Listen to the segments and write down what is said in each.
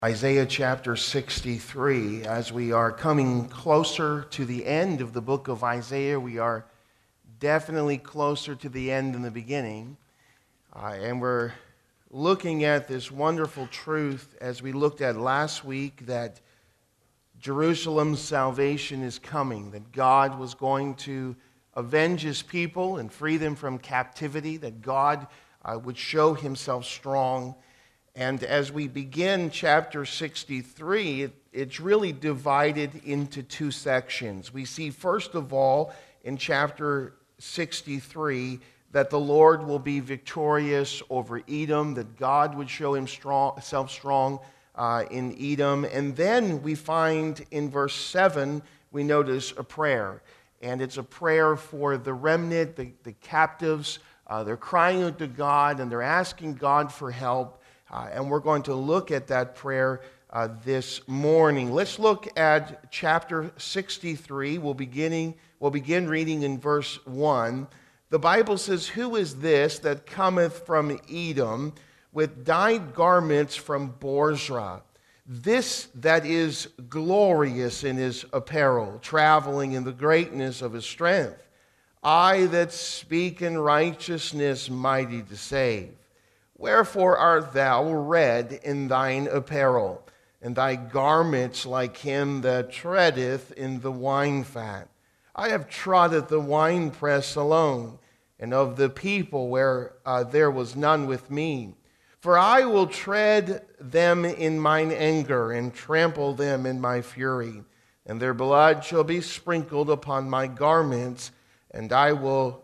Isaiah chapter 63. As we are coming closer to the end of the book of Isaiah, we are definitely closer to the end than the beginning. And we're looking at this wonderful truth as we looked at last week, that Jerusalem's salvation is coming, that God was going to avenge his people and free them from captivity, that God would show himself strong. And as we begin chapter 63, it's really divided into two sections. We see, first of all, in chapter 63, that the Lord will be victorious over Edom, that God would show himself strong in Edom. And then we find in verse 7, we notice a prayer. And it's a prayer for the remnant, the captives. They're crying out to God, and they're asking God for help. And we're going to look at that prayer this morning. Let's look at chapter 63. We'll begin reading in verse 1. The Bible says, "Who is this that cometh from Edom with dyed garments from Bozrah? This that is glorious in his apparel, traveling in the greatness of his strength. I that speak in righteousness, mighty to save. Wherefore art thou red in thine apparel, and thy garments like him that treadeth in the wine fat? I have trod at the winepress alone, and of the people where there was none with me. For I will tread them in mine anger, and trample them in my fury. And their blood shall be sprinkled upon my garments, and I will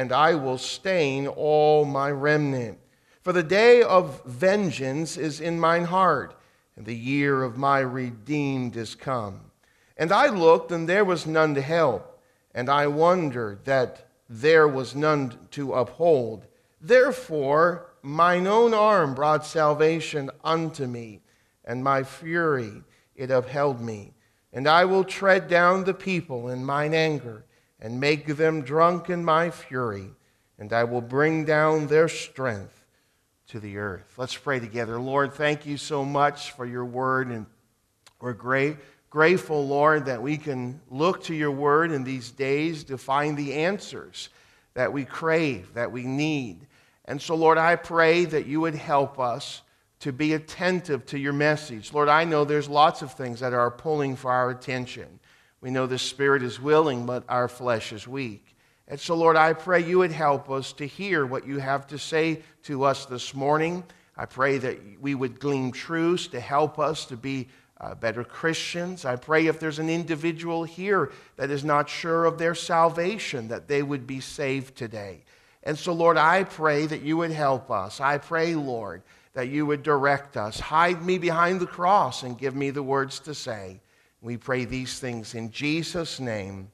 stain all my remnant. For the day of vengeance is in mine heart, and the year of my redeemed is come. And I looked, and there was none to help, and I wondered that there was none to uphold. Therefore mine own arm brought salvation unto me, and my fury it upheld me. And I will tread down the people in mine anger, and make them drunk in my fury, and I will bring down their strength to the earth." Let's pray together. Lord, thank you so much for your word, and we're grateful, Lord, that we can look to your word in these days to find the answers that we crave, that we need. And so, Lord, I pray that you would help us to be attentive to your message. Lord, I know there's lots of things that are pulling for our attention. We know the spirit is willing, but our flesh is weak. And so, Lord, I pray you would help us to hear what you have to say to us this morning. I pray that we would glean truths to help us to be better Christians. I pray if there's an individual here that is not sure of their salvation, that they would be saved today. And so, Lord, I pray that you would help us. I pray, Lord, that you would direct us. Hide me behind the cross and give me the words to say. We pray these things in Jesus' name.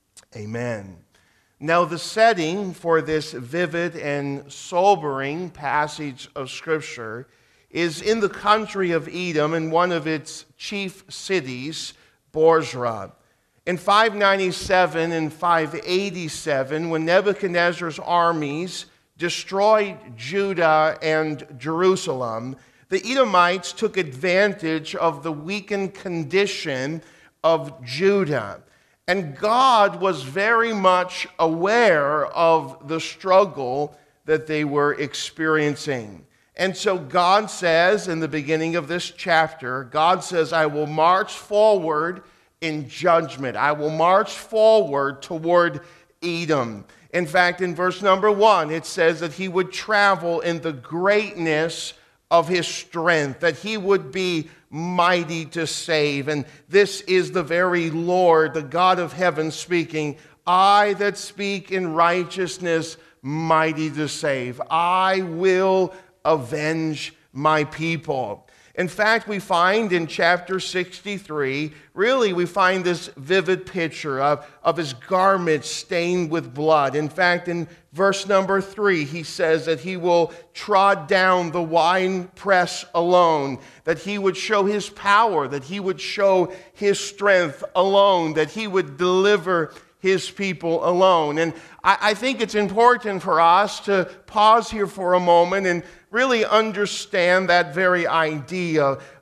Amen. Now, the setting for this vivid and sobering passage of Scripture is in the country of Edom, in one of its chief cities, Bozrah. In 597 and 587, when Nebuchadnezzar's armies destroyed Judah and Jerusalem, the Edomites took advantage of the weakened condition of Judah. And God was very much aware of the struggle that they were experiencing. And so God says in the beginning of this chapter, God says, I will march forward in judgment. I will march forward toward Edom. In fact, in verse number 1, it says that he would travel in the greatness of his strength, that he would be mighty to save. And this is the very Lord, the God of heaven, speaking. I that speak in righteousness, mighty to save. I will avenge my people. In fact, we find in chapter 63, really we find this vivid picture of his garments stained with blood. In fact, in verse number 3, he says that he will trod down the winepress alone, that he would show his power, that he would show his strength alone, that he would deliver his people alone. And I think it's important for us to pause here for a moment and really understand that very idea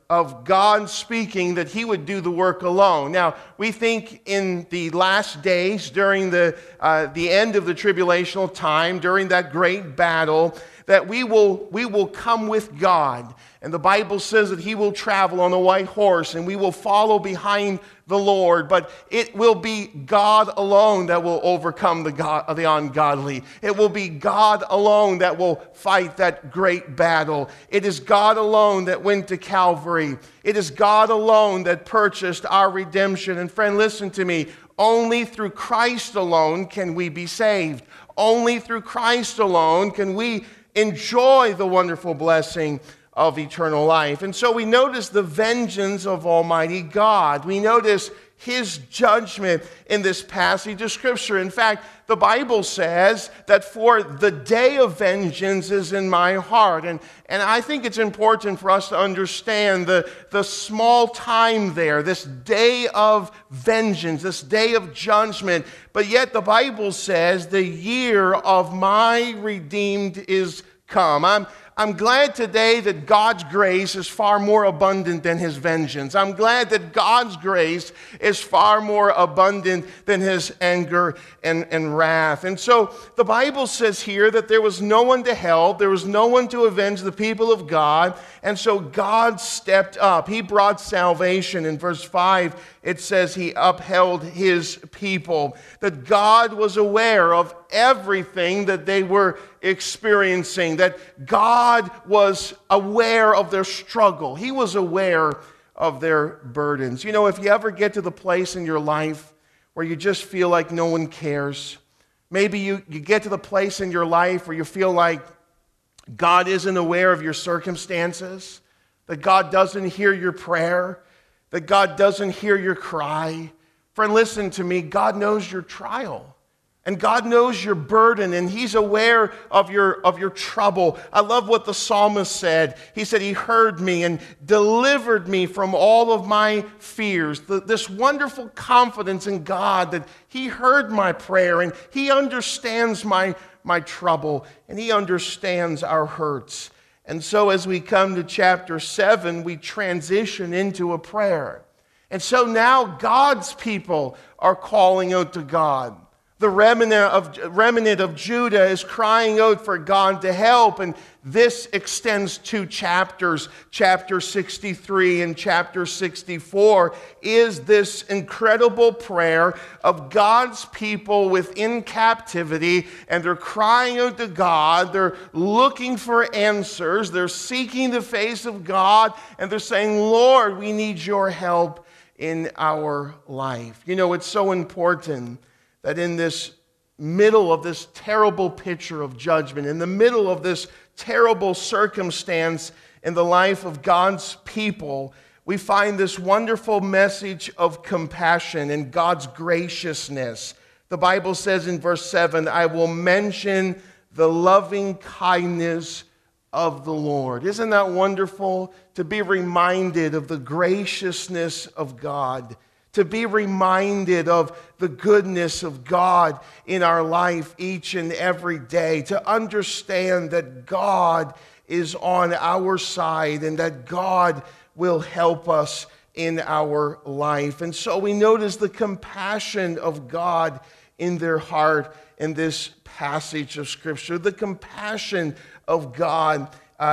of God speaking that he would do the work alone. Now, we think in the last days, during the end of the tribulational time, during that great battle, that we will come with God. And the Bible says that he will travel on a white horse and we will follow behind the Lord. But it will be God alone that will overcome the ungodly. It will be God alone that will fight that great battle. It is God alone that went to Calvary. It is God alone that purchased our redemption. And friend, listen to me. Only through Christ alone can we be saved. Only through Christ alone can we enjoy the wonderful blessing of eternal life. And so we notice the vengeance of Almighty God. We notice his judgment in this passage of Scripture. In fact, the Bible says that for the day of vengeance is in my heart. And I think it's important for us to understand the small time there, this day of vengeance, this day of judgment. But yet the Bible says the year of my redeemed is come. I'm glad today that God's grace is far more abundant than his vengeance. I'm glad that God's grace is far more abundant than his anger and wrath. And so the Bible says here that there was no one to help, there was no one to avenge the people of God, and so God stepped up. He brought salvation. In verse 5, it says he upheld his people, that God was aware of everything that they were experiencing, that God was aware of their struggle. He was aware of their burdens. You know, if you ever get to the place in your life where you just feel like no one cares, maybe you get to the place in your life where you feel like God isn't aware of your circumstances, that God doesn't hear your prayer, that God doesn't hear your cry. Friend, listen to me. God knows your trial. And God knows your burden, and he's aware of your trouble. I love what the psalmist said. He said, he heard me and delivered me from all of my fears. This wonderful confidence in God that he heard my prayer, and he understands my trouble, and he understands our hurts. And so as we come to chapter 7, we transition into a prayer. And so now God's people are calling out to God. The remnant of Judah is crying out for God to help, and this extends 2 chapters. Chapter 63 and chapter 64 is this incredible prayer of God's people within captivity, and they're crying out to God. They're looking for answers. They're seeking the face of God, and they're saying, Lord, we need your help in our life. You know, it's so important that in this middle of this terrible picture of judgment, in the middle of this terrible circumstance in the life of God's people, we find this wonderful message of compassion and God's graciousness. The Bible says in verse 7, I will mention the loving kindness of the Lord. Isn't that wonderful to be reminded of the graciousness of God? To be reminded of the goodness of God in our life each and every day. To understand that God is on our side and that God will help us in our life. And so we notice the compassion of God in their heart in this passage of Scripture. The compassion of God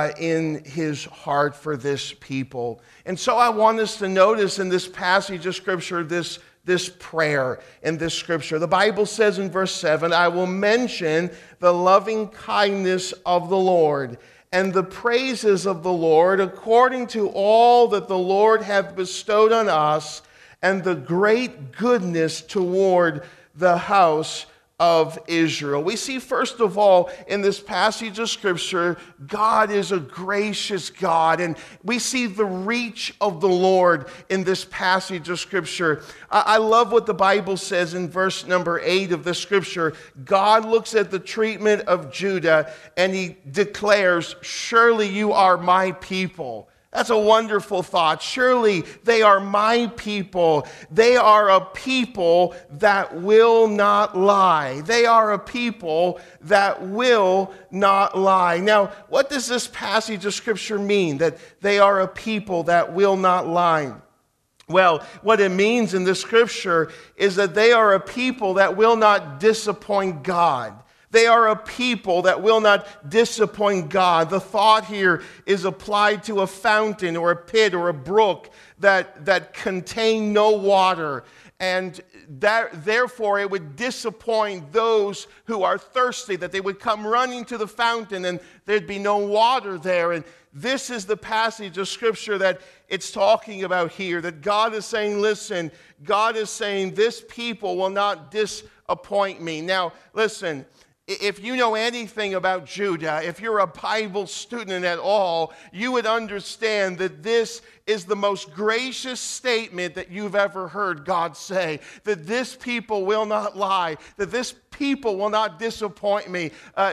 in his heart for this people. And so I want us to notice in this passage of Scripture this prayer in this Scripture. The Bible says in verse 7, I will mention the loving kindness of the Lord and the praises of the Lord according to all that the Lord hath bestowed on us and the great goodness toward the house of Israel. We see, first of all, in this passage of Scripture, God is a gracious God, and we see the reach of the Lord in this passage of Scripture. I love what the Bible says in verse number 8 of the Scripture. God looks at the treatment of Judah, and he declares, surely you are my people. That's a wonderful thought. Surely they are my people. They are a people that will not lie. They are a people that will not lie. Now, what does this passage of Scripture mean, that they are a people that will not lie? Well, what it means in this Scripture is that they are a people that will not disappoint God. They are a people that will not disappoint God. The thought here is applied to a fountain or a pit or a brook that contain no water. And therefore it would disappoint those who are thirsty, that they would come running to the fountain and there'd be no water there. And this is the passage of Scripture that it's talking about here, that God is saying, listen, God is saying this people will not disappoint me. Now, listen, if you know anything about Judah, if you're a Bible student at all, you would understand that this is the most gracious statement that you've ever heard God say, that this people will not lie, that this people will not disappoint me.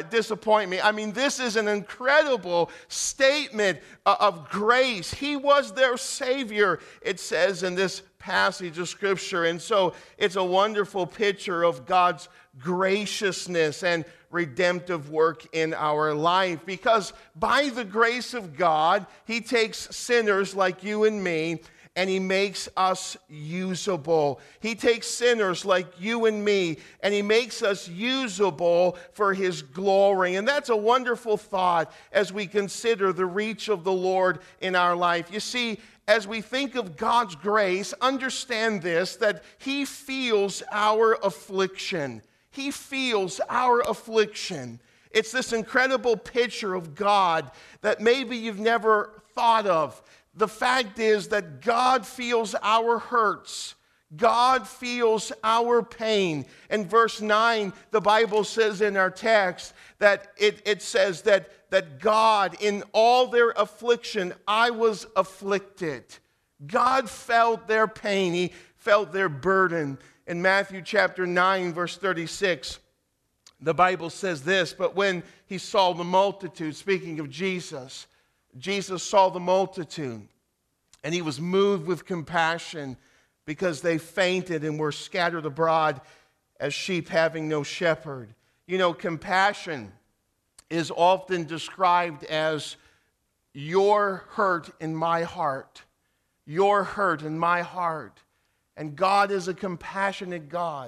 I mean, this is an incredible statement of grace. He was their Savior, it says in this passage of Scripture. And so it's a wonderful picture of God's graciousness and redemptive work in our life, because by the grace of God, He takes sinners like you and me and He makes us usable. He takes sinners like you and me and He makes us usable for His glory. And that's a wonderful thought as we consider the reach of the Lord in our life. You see, as we think of God's grace, understand this, that He feels our affliction. He feels our affliction. It's this incredible picture of God that maybe you've never thought of. The fact is that God feels our hurts. God feels our pain. In verse 9, the Bible says in our text that it says that God, in all their affliction, I was afflicted. God felt their pain. He felt their burden. In Matthew chapter 9, verse 36, the Bible says this, but when He saw the multitude, speaking of Jesus, Jesus saw the multitude, and He was moved with compassion because they fainted and were scattered abroad as sheep having no shepherd. You know, compassion is often described as your hurt in my heart. Your hurt in my heart. And God is a compassionate God.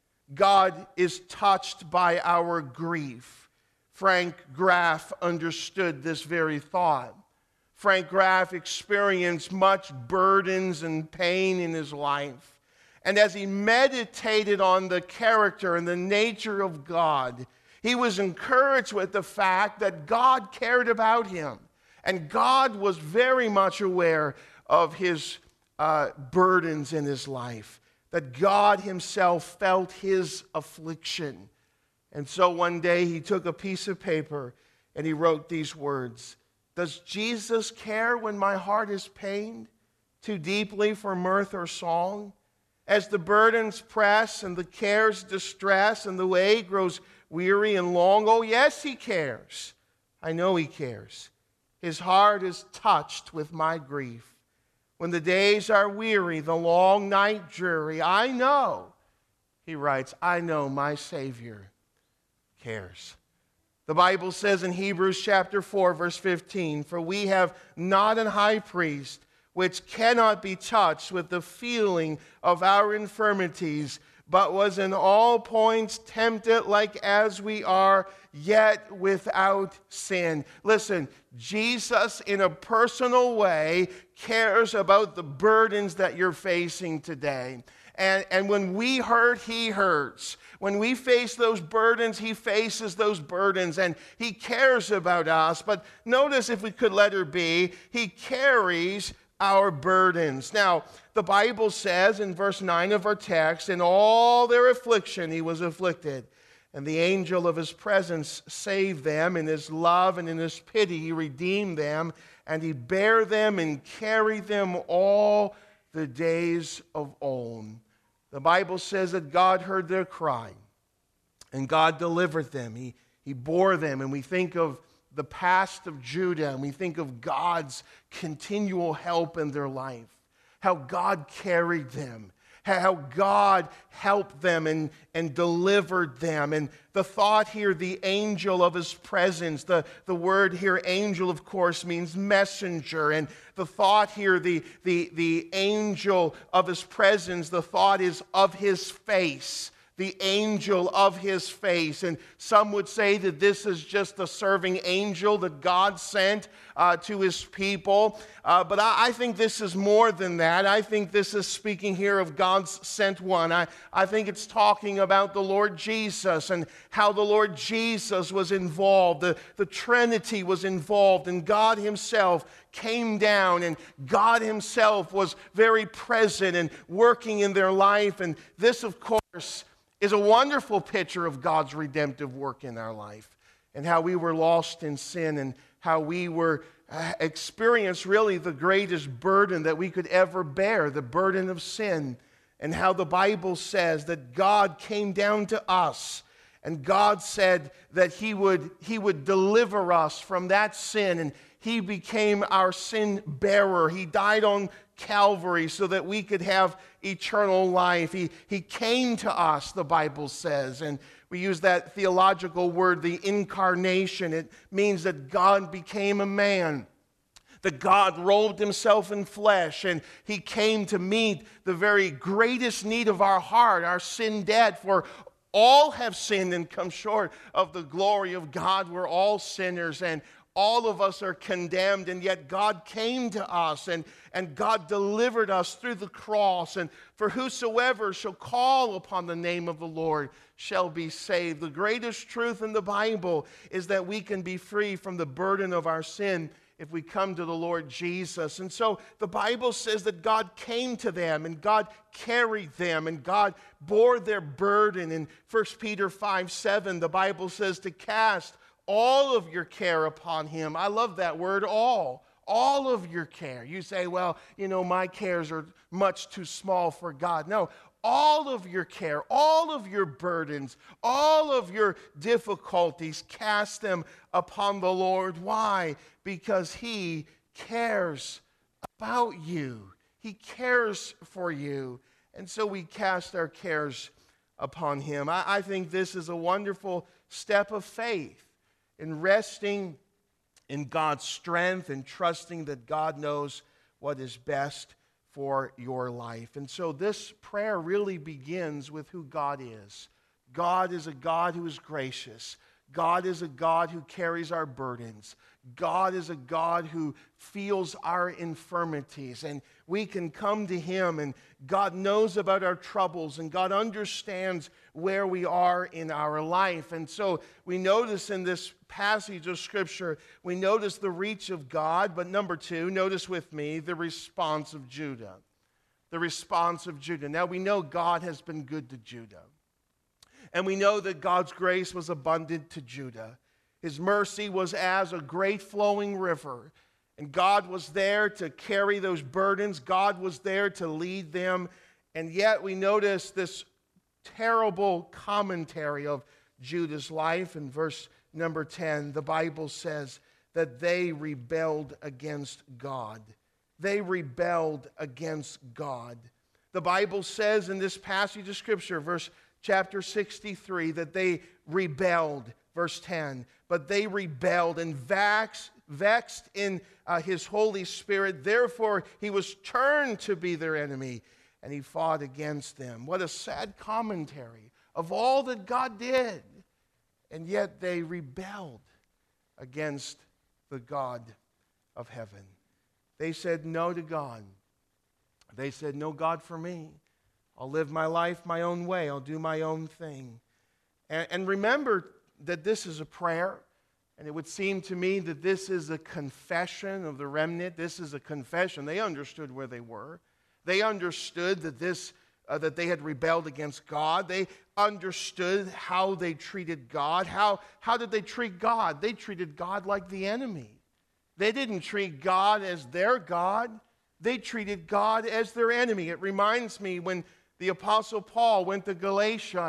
God is touched by our grief. Frank Graff understood this very thought. Frank Graff experienced much burdens and pain in his life. And as he meditated on the character and the nature of God, he was encouraged with the fact that God cared about him. And God was very much aware of his burdens in his life, that God Himself felt his affliction. And so one day he took a piece of paper and he wrote these words, does Jesus care when my heart is pained too deeply for mirth or song? As the burdens press and the cares distress and the way grows weary and long, oh yes, He cares. I know He cares. His heart is touched with my grief. When the days are weary, the long night dreary, I know, he writes, I know my Savior cares. The Bible says in Hebrews chapter 4, verse 15, for we have not an high priest which cannot be touched with the feeling of our infirmities, but was in all points tempted like as we are, yet without sin. Listen, Jesus in a personal way cares about the burdens that you're facing today. And when we hurt, He hurts. When we face those burdens, He faces those burdens, and He cares about us. But notice, if we could letter B, He carries our burdens. Now, the Bible says in verse 9 of our text, in all their affliction He was afflicted, and the angel of His presence saved them. In His love and in His pity He redeemed them, and He bare them and carried them all the days of old. The Bible says that God heard their cry, and God delivered them. He bore them, and we think of the past of Judah, and we think of God's continual help in their life, how God carried them, how God helped them and delivered them. And the thought here, the angel of his presence, the word here, angel, of course, means messenger. And the thought here, the angel of his presence, the thought is of his face. The angel of his face. And some would say that this is just the serving angel that God sent to his people. But I think this is more than that. I think this is speaking here of God's sent one. I think it's talking about the Lord Jesus and how the Lord Jesus was involved. The Trinity was involved, and God himself came down, and God himself was very present and working in their life. And this, of course, is a wonderful picture of God's redemptive work in our life, and how we were lost in sin, and how we were experienced really the greatest burden that we could ever bear, the burden of sin, and how the Bible says that God came down to us, and God said that he would deliver us from that sin, and he became our sin bearer. He died on Calvary so that we could have eternal life. He came to us, the Bible says, and we use that theological word, the incarnation. It means that God became a man, that God robed himself in flesh, and he came to meet the very greatest need of our heart, our sin debt. For all have sinned and come short of the glory of God. We're all sinners, and all of us are condemned, and yet God came to us, and God delivered us through the cross. And for whosoever shall call upon the name of the Lord shall be saved. The greatest truth in the Bible is that we can be free from the burden of our sin if we come to the Lord Jesus. And so the Bible says that God came to them, and God carried them, and God bore their burden. In 1 Peter 5:7, the Bible says to cast all of your care upon him. I love that word, all of your care. You say, well, my cares are much too small for God. No, all of your care, all of your burdens, all of your difficulties, cast them upon the Lord. Why? Because he cares about you. He cares for you. And so we cast our cares upon him. I think this is a wonderful step of faith, in resting in God's strength and trusting that God knows what is best for your life. And so this prayer really begins with who God is. God is a God who is gracious. God is a God who carries our burdens. God is a God who feels our infirmities, and we can come to him, and God knows about our troubles, and God understands where we are in our life. And so we notice in this passage of Scripture, we notice the reach of God, but number two, notice with me the response of Judah. The response of Judah. Now we know God has been good to Judah, and we know that God's grace was abundant to Judah. His mercy was as a great flowing river, and God was there to carry those burdens. God was there to lead them. And yet we notice this terrible commentary of Judah's life. In verse number 10, the Bible says that they rebelled against God. They rebelled against God. The Bible says in this passage of Scripture, chapter 63, that they rebelled. Verse 10, but they rebelled and vexed in his Holy Spirit. Therefore, he was turned to be their enemy, and he fought against them. What a sad commentary of all that God did. And yet they rebelled against the God of heaven. They said no to God. They said, no God for me. I'll live my life my own way. I'll do my own thing. And remember that this is a prayer, and it would seem to me that this is a confession of the remnant. This is a confession. They understood where they were. They understood that that they had rebelled against God. They understood how they treated God. How did they treat God? They treated God like the enemy. They didn't treat God as their God. They treated God as their enemy. It reminds me when the Apostle Paul went to Galatia, and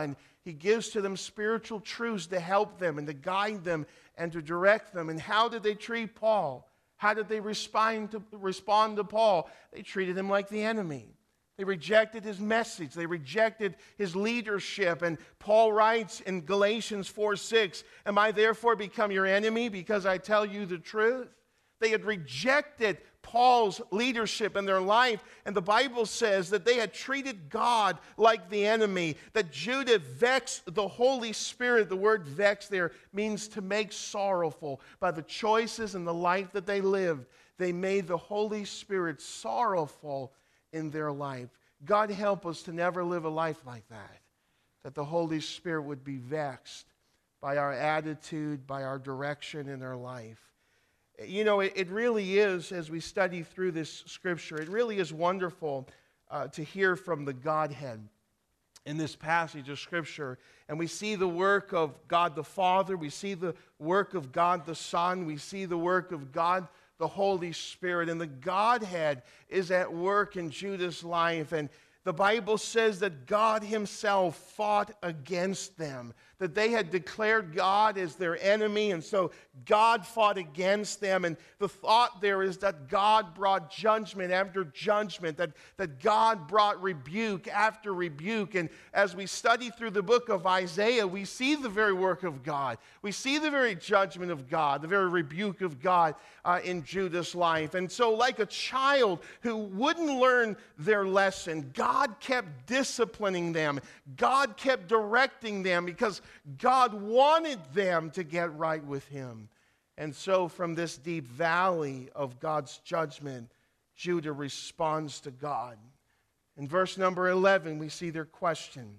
He gives to them spiritual truths to help them and to guide them and to direct them. And how did they treat Paul? How did they respond to Paul? They treated him like the enemy. They rejected his message. They rejected his leadership. And Paul writes in Galatians 4:6, "Am I therefore become your enemy because I tell you the truth?" They had rejected Paul's leadership in their life, and the Bible says that they had treated God like the enemy, that Judah vexed the Holy Spirit. The word vex there means to make sorrowful. By the choices and the life that they lived, they made the Holy Spirit sorrowful in their life. God help us to never live a life like that the Holy Spirit would be vexed by our attitude, by our direction in our life. You know, it really is, as we study through this scripture, it really is wonderful to hear from the Godhead in this passage of scripture. And we see the work of God the Father, we see the work of God the Son, we see the work of God the Holy Spirit. And the Godhead is at work in Judah's life. And the Bible says that God himself fought against them, that they had declared God as their enemy, and so God fought against them. And the thought there is that God brought judgment after judgment, that God brought rebuke after rebuke. And as we study through the book of Isaiah, we see the very work of God. We see the very judgment of God, the very rebuke of God in Judah's life. And so like a child who wouldn't learn their lesson, God kept disciplining them. God kept directing them because God wanted them to get right with him. And so from this deep valley of God's judgment, Judah responds to God. In verse number 11, we see their question.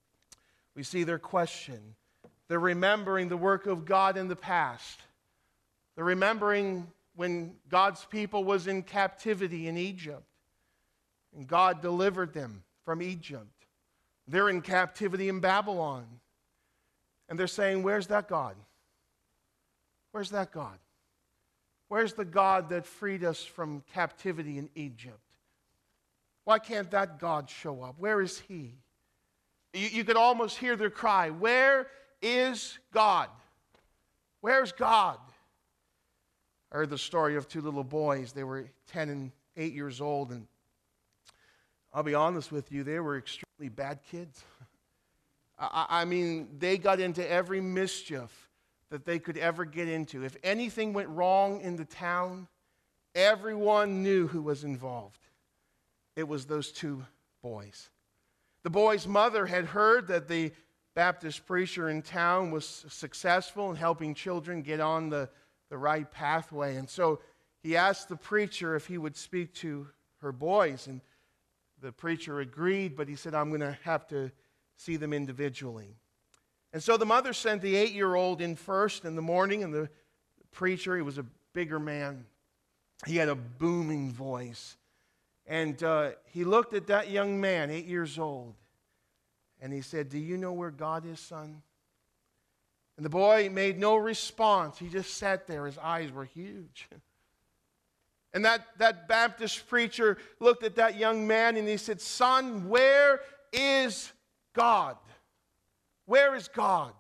We see their question. They're remembering the work of God in the past. They're remembering when God's people was in captivity in Egypt. And God delivered them from Egypt. They're in captivity in Babylon. And they're saying, where's that God? Where's that God? Where's the God that freed us from captivity in Egypt? Why can't that God show up? Where is he? You could almost hear their cry, where is God? Where's God? I heard the story of two little boys. They were 10 and 8 years old, and I'll be honest with you, they were extremely bad kids. I mean, they got into every mischief that they could ever get into. If anything went wrong in the town, everyone knew who was involved. It was those two boys. The boy's mother had heard that the Baptist preacher in town was successful in helping children get on the right pathway. And so he asked the preacher if he would speak to her boys. And the preacher agreed, but he said, I'm going to have to see them individually. And so the mother sent the 8-year-old in first in the morning, and the preacher, he was a bigger man. He had a booming voice. And he looked at that young man, 8 years old, and he said, do you know where God is, son? And the boy made no response. He just sat there. His eyes were huge. And that Baptist preacher looked at that young man and he said, son, where is God? Where is God?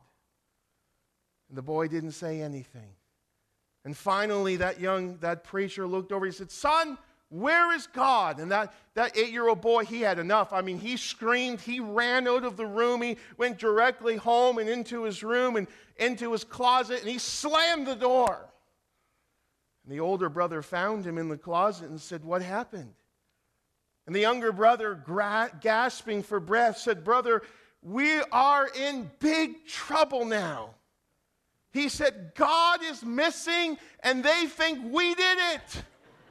And the boy didn't say anything. And finally that preacher looked over and he said, son, where is God? And that 8-year-old boy, he had enough. I mean, he screamed. He ran out of the room. He went directly home and into his room and into his closet, and he slammed the door. And the older brother found him in the closet and said, what happened? And the younger brother, gasping for breath, said, brother, we are in big trouble now. He said, God is missing and they think we did it.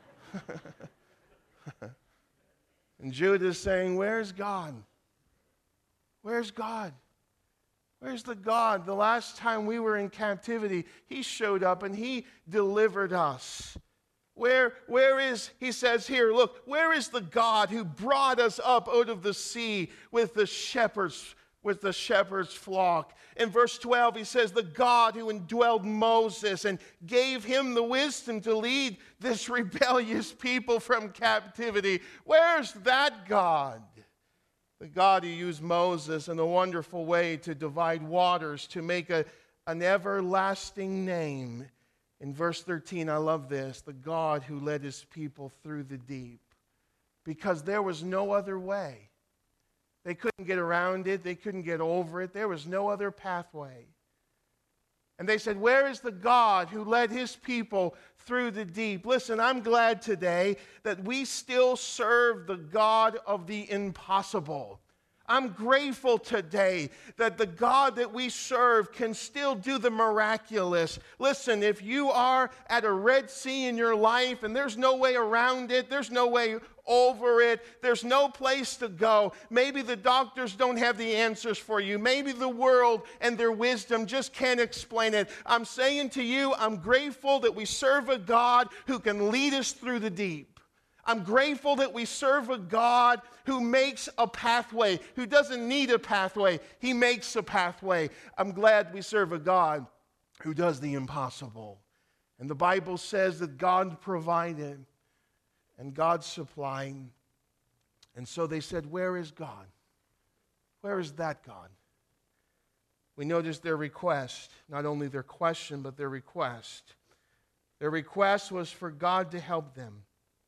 And Judah is saying, where's God? Where's God? Where's the God? The last time we were in captivity, he showed up and he delivered us. Where is, he says here, look, where is the God who brought us up out of the sea with the shepherds flock? In verse 12, he says, the God who indwelled Moses and gave him the wisdom to lead this rebellious people from captivity. Where's that God? The God who used Moses in a wonderful way to divide waters, to make an everlasting name. In verse 13, I love this. The God who led his people through the deep. Because there was no other way. They couldn't get around it. They couldn't get over it. There was no other pathway. And they said, where is the God who led his people through the deep? Listen, I'm glad today that we still serve the God of the impossible. I'm grateful today that the God that we serve can still do the miraculous. Listen, if you are at a Red Sea in your life and there's no way around it, there's no way over it, there's no place to go. Maybe the doctors don't have the answers for you. Maybe the world and their wisdom just can't explain it. I'm saying to you, I'm grateful that we serve a God who can lead us through the deep. I'm grateful that we serve a God who makes a pathway, who doesn't need a pathway. He makes a pathway. I'm glad we serve a God who does the impossible. And the Bible says that God provided and God supplied. And so they said, where is God? Where is that God? We notice their request, not only their question, but their request. Their request was for God to help them.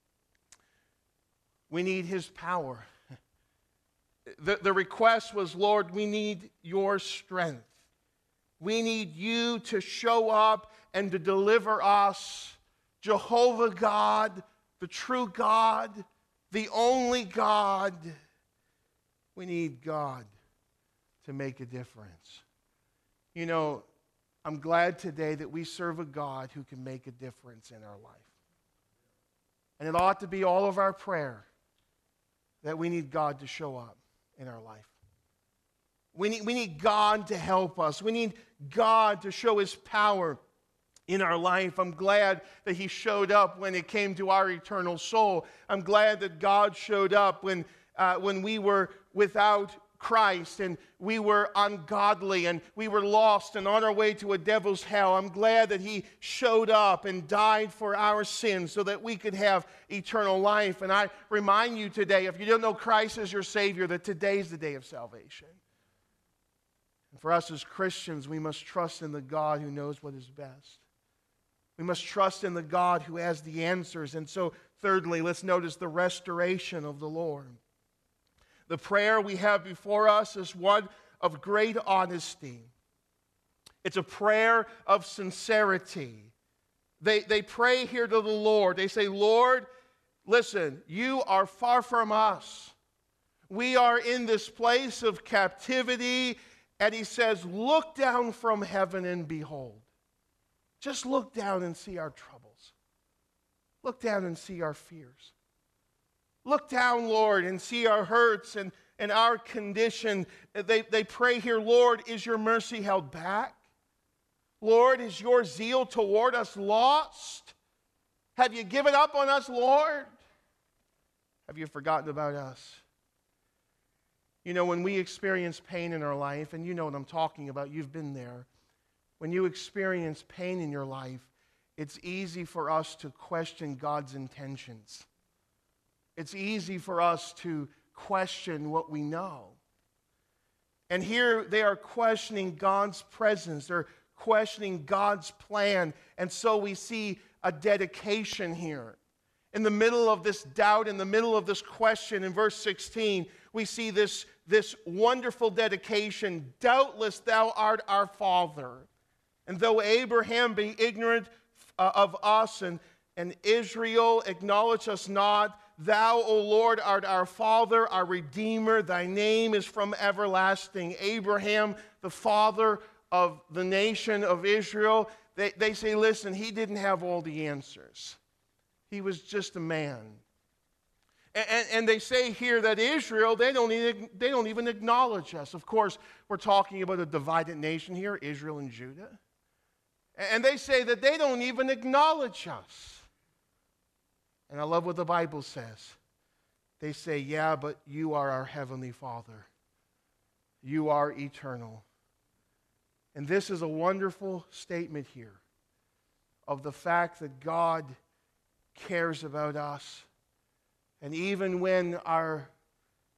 We need his power. The request was, Lord, we need your strength. We need you to show up and to deliver us. Jehovah God, the true God, the only God. We need God to make a difference. You know, I'm glad today that we serve a God who can make a difference in our life. And it ought to be all of our prayer that we need God to show up in our life. We need God to help us. We need God to show his power in our life. I'm glad that he showed up when it came to our eternal soul. I'm glad that God showed up when we were without Christ and we were ungodly and we were lost and on our way to a devil's hell. I'm glad that he showed up and died for our sins so that we could have eternal life. And I remind you today, if you don't know Christ as your Savior, that today's the day of salvation. And for us as Christians, we must trust in the God who knows what is best. We must trust in the God who has the answers. And so, thirdly, let's notice the restoration of the Lord. The prayer we have before us is one of great honesty. It's a prayer of sincerity. They pray here to the Lord. They say, Lord, listen, you are far from us. We are in this place of captivity. And he says, look down from heaven and behold. Just look down and see our troubles. Look down and see our fears. Look down, Lord, and see our hurts and our condition. They pray here, Lord, is your mercy held back? Lord, is your zeal toward us lost? Have you given up on us, Lord? Have you forgotten about us? You know, when we experience pain in our life, and you know what I'm talking about, you've been there. When you experience pain in your life, it's easy for us to question God's intentions. It's easy for us to question what we know. And here they are questioning God's presence. They're questioning God's plan. And so we see a dedication here. In the middle of this doubt, in the middle of this question, in verse 16, we see this wonderful dedication. Doubtless thou art our Father. And though Abraham be ignorant of us and Israel acknowledge us not, thou, O Lord, art our Father, our Redeemer. Thy name is from everlasting. Abraham, the father of the nation of Israel, they say, listen, he didn't have all the answers. He was just a man. And they say here that Israel, they don't even acknowledge us. Of course, we're talking about a divided nation here, Israel and Judah. And they say that they don't even acknowledge us. And I love what the Bible says. They say, yeah, but you are our Heavenly Father. You are eternal. And this is a wonderful statement here of the fact that God cares about us. And even when our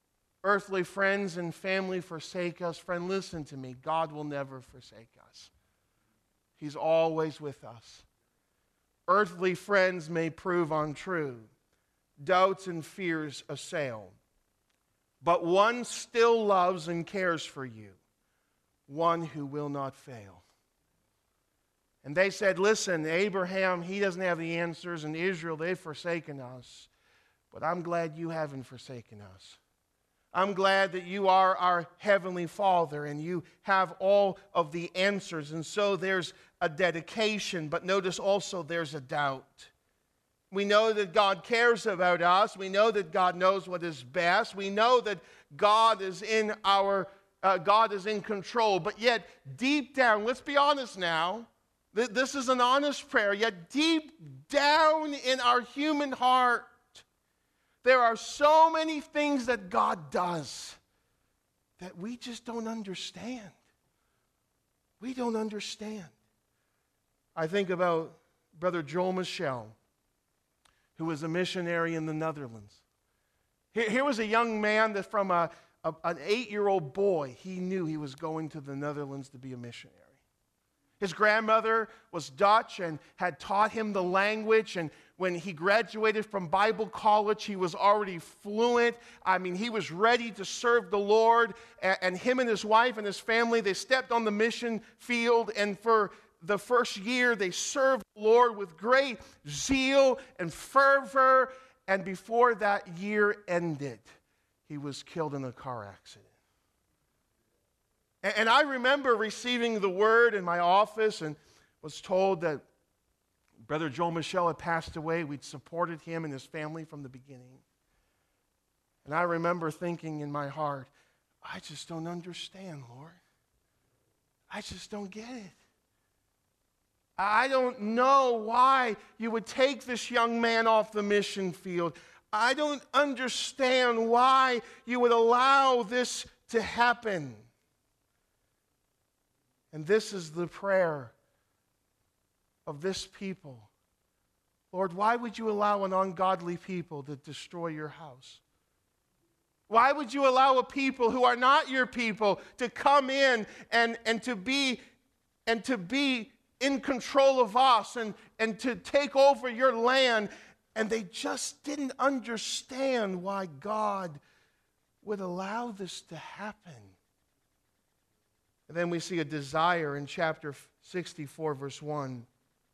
earthly friends and family forsake us, friend, listen to me. God will never forsake us. He's always with us. Earthly friends may prove untrue. Doubts and fears assail. But one still loves and cares for you, one who will not fail. And they said, listen, Abraham, he doesn't have the answers, and Israel, they've forsaken us. But I'm glad you haven't forsaken us. I'm glad that you are our Heavenly Father and you have all of the answers. And so there's a dedication, but notice also there's a doubt. We know that God cares about us. We know that God knows what is best. We know that God is in control. But yet, deep down, let's be honest now, this is an honest prayer, yet deep down in our human heart, there are so many things that God does that we just don't understand. We don't understand. I think about Brother Joel Michel, who was a missionary in the Netherlands. Here was a young man that from an 8-year-old boy, he knew he was going to the Netherlands to be a missionary. His grandmother was Dutch and had taught him the language, and when he graduated from Bible college, he was already fluent. I mean, he was ready to serve the Lord, and him and his wife and his family, they stepped on the mission field, and for the first year, they served the Lord with great zeal and fervor, and before that year ended, he was killed in a car accident. And I remember receiving the word in my office and was told that Brother Joel Michel had passed away. We'd supported him and his family from the beginning. And I remember thinking in my heart, I just don't understand, Lord. I just don't get it. I don't know why you would take this young man off the mission field. I don't understand why you would allow this to happen. And this is the prayer of this people. Lord, why would you allow an ungodly people to destroy your house? Why would you allow a people who are not your people to come in and to be in control of us and to take over your land? And they just didn't understand why God would allow this to happen. And then we see a desire in chapter 64, verse 1.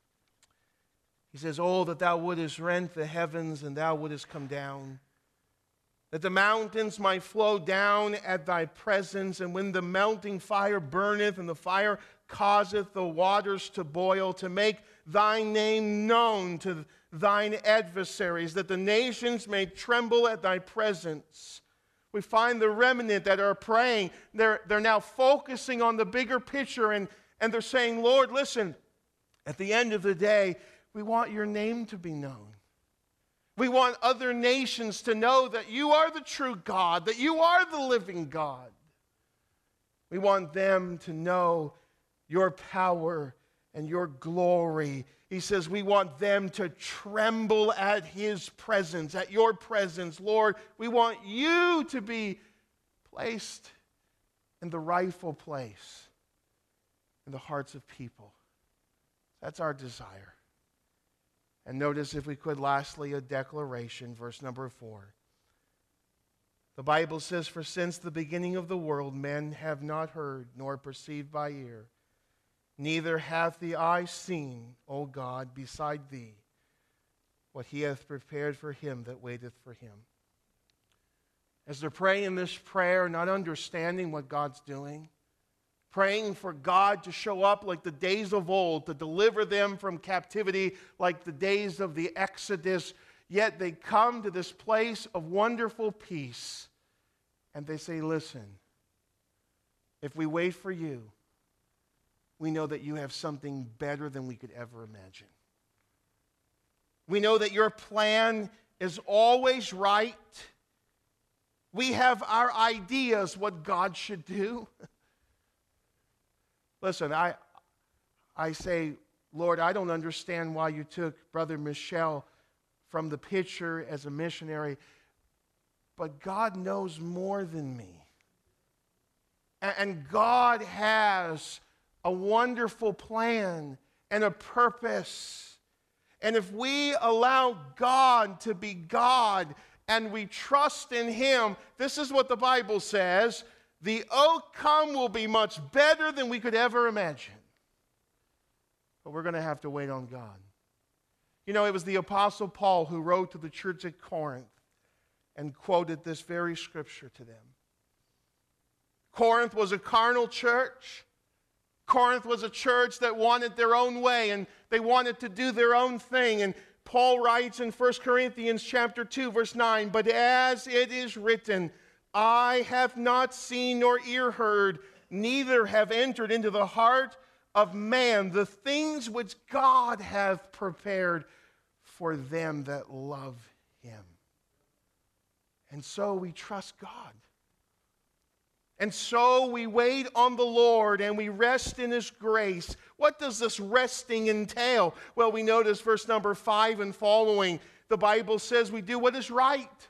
He says, oh, that thou wouldest rent the heavens, and thou wouldest come down, that the mountains might flow down at thy presence, and when the melting fire burneth, and the fire causeth the waters to boil, to make thy name known to thine adversaries, that the nations may tremble at thy presence. We find the remnant that are praying. They're now focusing on the bigger picture, and they're saying, Lord, listen, at the end of the day, we want your name to be known. We want other nations to know that you are the true God, that you are the living God. We want them to know your power and your glory. He says we want them to tremble at his presence, at your presence. Lord, we want you to be placed in the rightful place in the hearts of people. That's our desire. And notice, if we could, lastly, a declaration, verse number 4. The Bible says, for since the beginning of the world, men have not heard, nor perceived by ear, neither hath the eye seen, O God, beside thee, what he hath prepared for him that waiteth for him. As they're praying this prayer, not understanding what God's doing, praying for God to show up like the days of old, to deliver them from captivity like the days of the Exodus, yet they come to this place of wonderful peace, and they say, listen, if we wait for you, we know that you have something better than we could ever imagine. We know that your plan is always right. We have our ideas what God should do. Listen, I say, Lord, I don't understand why you took Brother Michel from the picture as a missionary. but God knows more than me. And God has a wonderful plan and a purpose. And if we allow God to be God and we trust in Him, this is what the Bible says, the outcome will be much better than we could ever imagine. But we're going to have to wait on God. You know, it was the Apostle Paul who wrote to the church at Corinth and quoted this very scripture to them. Corinth was a carnal church. Corinth was a church that wanted their own way and they wanted to do their own thing. And Paul writes in 1 Corinthians chapter 2, verse 9, "But as it is written, I have not seen nor ear heard, neither have entered into the heart of man the things which God hath prepared for them that love Him." And so we trust God. And so we wait on the Lord and we rest in His grace. What does this resting entail? Well, we notice verse number 5 and following. The Bible says we do what is right.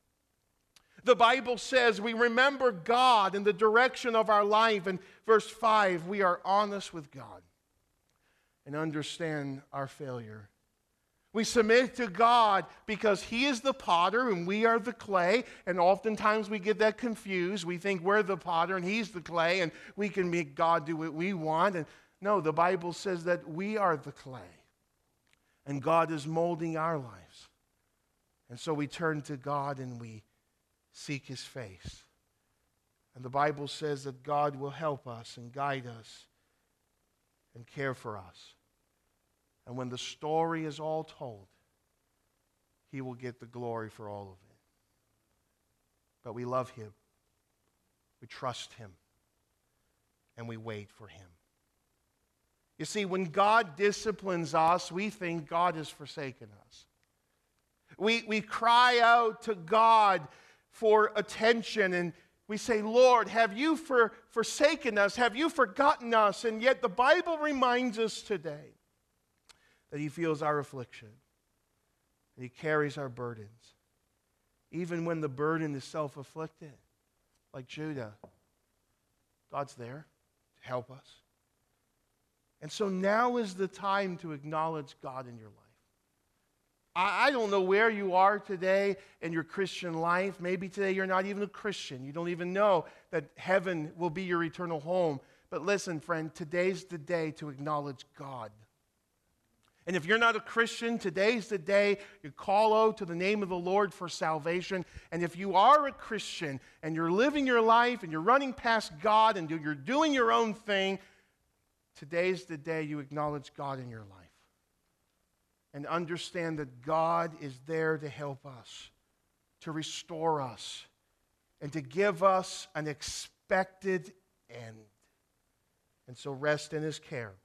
The Bible says we remember God and the direction of our life. In verse 5, we are honest with God and understand our failure. We submit to God because He is the potter and we are the clay. And oftentimes we get that confused. We think we're the potter and He's the clay and we can make God do what we want. And no, the Bible says that we are the clay and God is molding our lives. And so we turn to God and we seek His face. And the Bible says that God will help us and guide us and care for us. And when the story is all told, He will get the glory for all of it. But we love Him, we trust Him, and we wait for Him. You see, when God disciplines us, we think God has forsaken us. We cry out to God for attention and we say, "Lord, have you forsaken us? Have you forgotten us?" And yet the Bible reminds us today that He feels our affliction, that He carries our burdens. Even when the burden is self-afflicted, like Judah, God's there to help us. And so now is the time to acknowledge God in your life. I don't know where you are today in your Christian life. Maybe today you're not even a Christian. You don't even know that heaven will be your eternal home. But listen, friend, today's the day to acknowledge God. And if you're not a Christian, today's the day you call out to the name of the Lord for salvation. And if you are a Christian and you're living your life and you're running past God and you're doing your own thing, today's the day you acknowledge God in your life. And understand that God is there to help us, to restore us, and to give us an expected end. And so rest in His care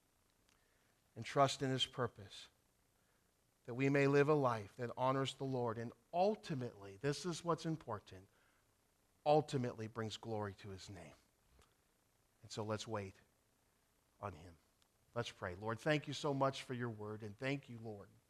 and trust in His purpose, that we may live a life that honors the Lord and ultimately, this is what's important, ultimately brings glory to His name. And so let's wait on Him. Let's pray. Lord, thank you so much for your word, and thank you, Lord,